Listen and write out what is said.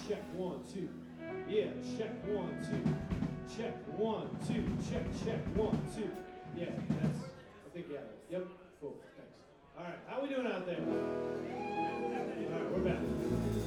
check, 1, 2. Yeah, check, 1, 2. Check, 1, 2. Check, 1, 2. Yeah, that's, I think, yeah. Yep, cool, thanks. All right, how we doing out there? All right, we're back.